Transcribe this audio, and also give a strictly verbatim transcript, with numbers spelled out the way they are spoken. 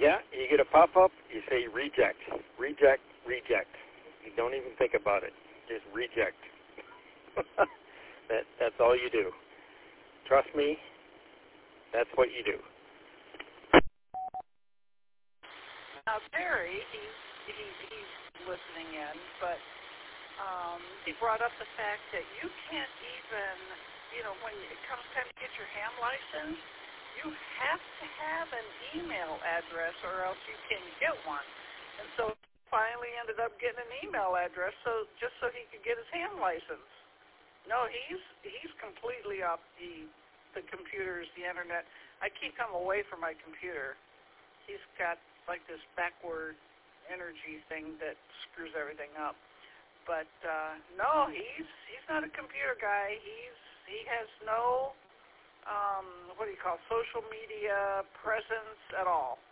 Yeah, you get a pop-up, you say reject, reject, reject. You don't even think about it. Just reject. that That's all you do. Trust me, that's what you do. Now, Barry, he's, he's, he's listening in, but um, he brought up the fact that you can't even, you know, when it comes time to get your ham license, you have to have an email address or else you can get one. And so he finally ended up getting an email address so just so he could get his ham license. No, he's he's completely off the the computers, the internet. I keep him away from my computer. He's got like this backward energy thing that screws everything up. But uh, no, he's he's not a computer guy. He's he has no um, what do you call social media presence at all.